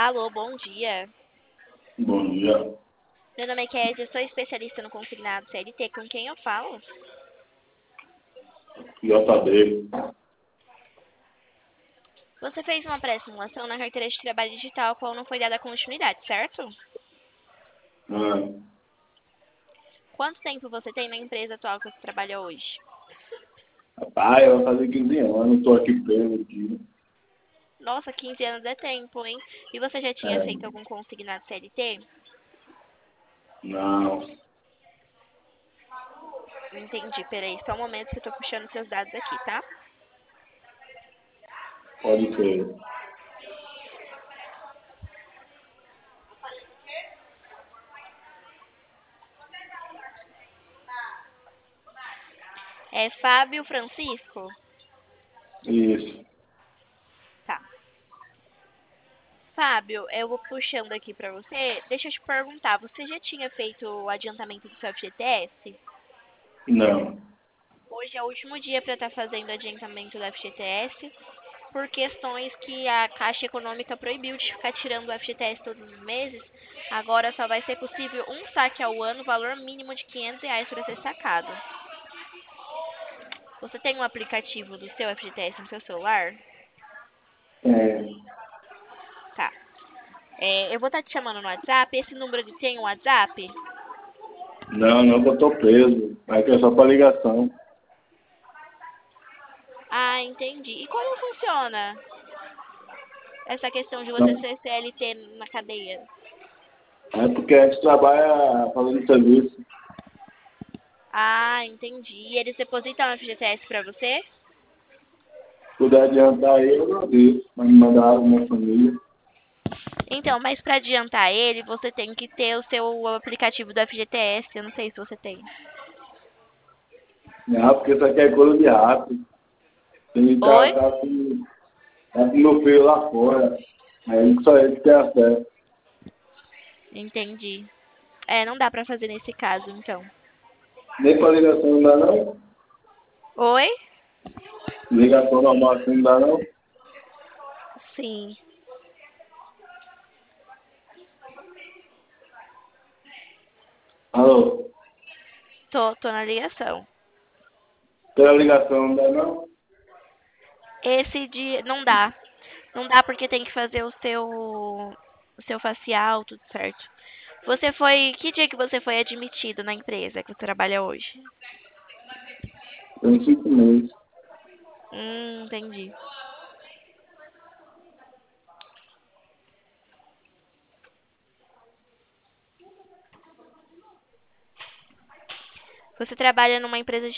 Alô, bom dia. Bom dia. Meu nome é Kézia, sou especialista no consignado CLT. Com quem eu falo? JB. Você fez uma pré-simulação na carteira de trabalho digital, a qual não foi dada continuidade, certo? Ah, Quanto tempo você tem na empresa atual que você trabalha hoje? rapaz, eu vou fazer 15 anos, estou aqui preso aqui. Nossa, 15 anos é tempo, hein? E você já tinha É, feito algum consignado CLT? não, Entendi, peraí, só um momento que eu tô puxando seus dados aqui, tá? pode ser. É Fábio Francisco? Isso. Tá. Fábio, eu vou puxando aqui pra você. Deixa eu te perguntar, você já tinha feito o adiantamento do seu FGTS? Não. Hoje é o último dia para estar fazendo o adiantamento do FGTS, por questões que a Caixa Econômica proibiu de ficar tirando o FGTS todos os meses. Agora só vai ser possível um saque ao ano, valor mínimo de R$ 500 para ser sacado. Você tem um aplicativo do seu FGTS no seu celular? É, Tá. Eu vou estar te chamando no WhatsApp. Esse número tem um WhatsApp? não, que eu estou preso. Aqui é só para ligação. Ah, entendi. E como funciona essa questão de você Não. ser CLT na cadeia? É porque a gente trabalha fazendo serviço. Ah, entendi. E eles depositam o FGTS para você? Se puder adiantar aí, eu agradeço. Mas me mandar água minha família. Então, mas para adiantar ele, você tem que ter o seu aplicativo do FGTS. Eu não sei se você tem. Não, porque isso aqui é coisa de rato. Tem que Oi? tá com meu filho lá fora. Aí só ele que tem acesso. Entendi. Não dá pra fazer nesse caso, então. Nem para ligação não dá não? Oi? Ligação normal assim não dá não? Sim. Alô? Tô na ligação. Pela ligação não dá não? Esse dia não dá. Não dá porque tem que fazer o seu facial, tudo certo. Que dia que você foi admitido na empresa que você trabalha hoje? Tem 5 meses. Entendi. Você trabalha numa empresa